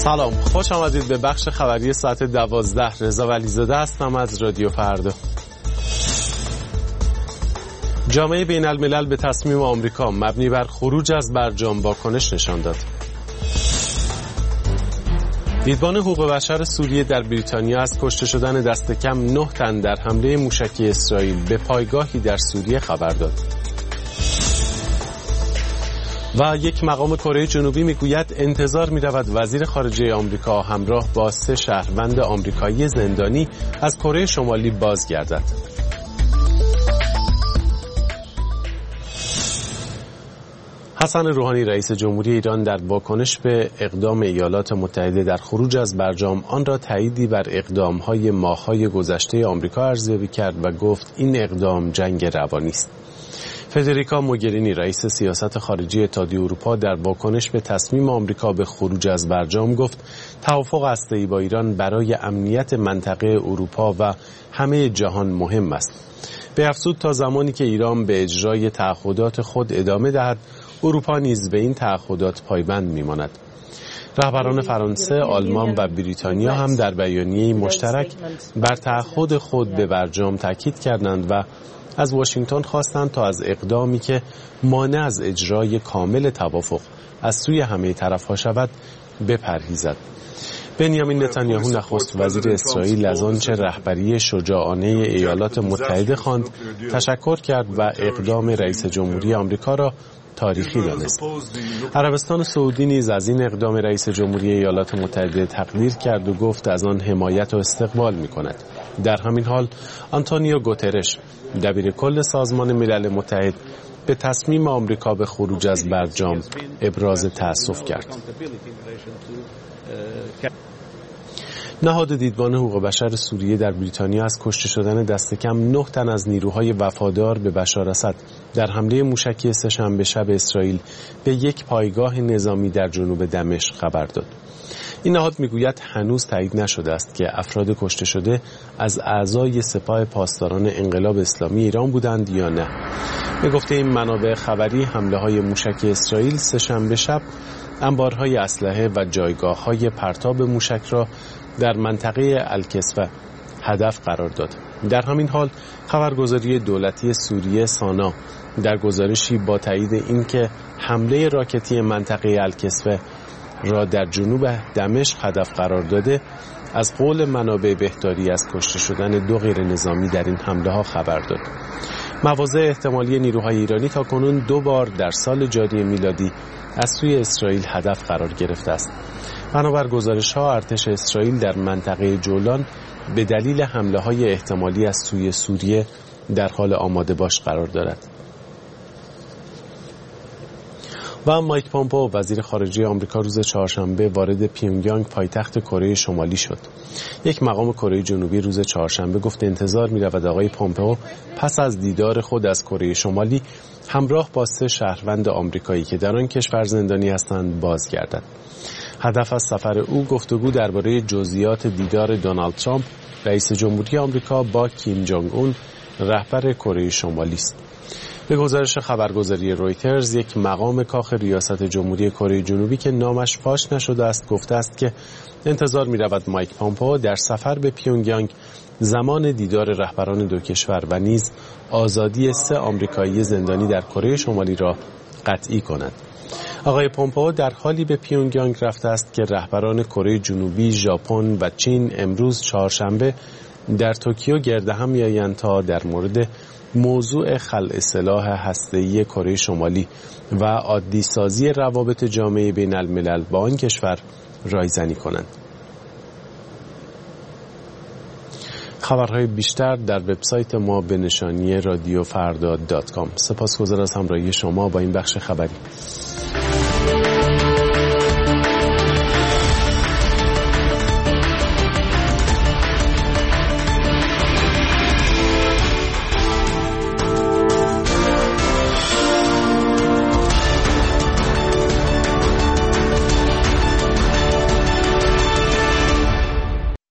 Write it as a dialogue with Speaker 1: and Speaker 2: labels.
Speaker 1: سلام، خوش آمدید به بخش خبری ساعت 12. رضا ولیزاده هستم از رادیو فردا. جامعه بین الملل به تصمیم آمریکا مبنی بر خروج از برجام واکنش نشان داد. دیدبان حقوق بشر سوریه در بریتانیا از کشته شدن دست کم 9 تن در حمله موشکی اسرائیل به پایگاهی در سوریه خبر داد. و یک مقام کره جنوبی میگوید انتظار می‌رود وزیر خارجه آمریکا همراه با 3 شهروند آمریکایی زندانی از کره شمالی بازگردد. حسن روحانی رئیس جمهوری ایران در واکنش به اقدام ایالات متحده در خروج از برجام آن را تاییدی بر اقدام‌های ماه‌های گذشته آمریکا ارزیابی کرد و گفت این اقدام جنگ روانی است. فدریکا موگرینی رئیس سیاست خارجی اتحادیه اروپا در واکنش به تصمیم آمریکا به خروج از برجام گفت توافق هسته‌ای با ایران برای امنیت منطقه اروپا و همه جهان مهم است. به افزود تا زمانی که ایران به اجرای تعهدات خود ادامه دهد، اروپا نیز به این تعهدات پایبند میماند. رهبران فرانسه، آلمان و بریتانیا هم در بیانیه‌ای مشترک بر تعهد خود به برجام تاکید کردند و از واشنگتن خواستند تا از اقدامی که مانع از اجرای کامل توافق از سوی همه طرف‌ها شود بپرهیزد. بنیامین نتانیاهو نخست وزیر اسرائیل از آنچه رهبری شجاعانه ایالات متحده خواند تشکر کرد و اقدام رئیس جمهوری آمریکا را تاریخی دانست. عربستان سعودی نیز از این اقدام رئیس جمهوری ایالات متحده تقدیر کرد و گفت از آن حمایت و استقبال می‌کند. در همین حال آنتونیو گوترش دبیر کل سازمان ملل متحد به تصمیم آمریکا به خروج از برجام ابراز تأسف کرد. نهاد دیدبان حقوق بشر سوریه در بریتانیا از کشته شدن دست کم 9 تن از نیروهای وفادار به بشار اسد در حمله موشکی سه‌شنبه شب اسرائیل به یک پایگاه نظامی در جنوب دمشق خبر داد. این نهاد میگوید هنوز تایید نشده است که افراد کشته شده از اعضای سپاه پاسداران انقلاب اسلامی ایران بودند یا نه. به گفته این منابع خبری حمله‌های موشکی اسرائیل سه‌شنبه شب انبارهای اسلحه و جایگاه‌های پرتاب موشک را در منطقه الکسوه هدف قرار داد. در همین حال خبرگزاری دولتی سوریه سانا در گزارشی با تایید اینکه حمله راکتی منطقه الکسوه را در جنوب دمشق هدف قرار داده، از قول منابع بهداری از کشته شدن 2 غیر نظامی در این حمله ها خبر داد. مواضع احتمالی نیروهای ایرانی تاکنون 2 بار در سال جاری میلادی از سوی اسرائیل هدف قرار گرفته است. بنابر گزارش‌ها ارتش اسرائیل در منطقه جولان به دلیل حمله‌های احتمالی از سوی سوریه در حال آماده باش قرار دارد. و مایک پومپئو وزیر خارجه آمریکا روز چهارشنبه وارد پیونگیانگ پایتخت کره شمالی شد. یک مقام کره جنوبی روز چهارشنبه گفت انتظار می‌رود آقای پومپئو پس از دیدار خود از کره شمالی همراه با 3 شهروند آمریکایی که در آن کشور زندانی هستند بازگردد. هدف از سفر او گفتگو درباره جزئیات دیدار دونالد ترامپ رئیس جمهوری آمریکا با کیم جونگ اون رهبر کره شمالی است. به گزارش خبرگزاری رویترز یک مقام کاخ ریاست جمهوری کره جنوبی که نامش فاش نشده است گفته است که انتظار می‌رود مایک پومپئو در سفر به پیونگیانگ زمان دیدار رهبران 2 کشور و نیز آزادی 3 آمریکایی زندانی در کره شمالی را قطعی کند. آقای پومپئو در حالی به پیونگیانگ رفته است که رهبران کره جنوبی، ژاپن و چین امروز چهارشنبه در توکیو گرد هم می‌آیند تا در مورد موضوع خلع سلاح هسته‌ای کره شمالی و عادی سازی روابط جامعه بین الملل با آن کشور رایزنی کنند. خبرهای بیشتر در وبسایت ما به نشانی رادیوفردا.com. سپاسگزار از همراهی شما با این بخش خبری.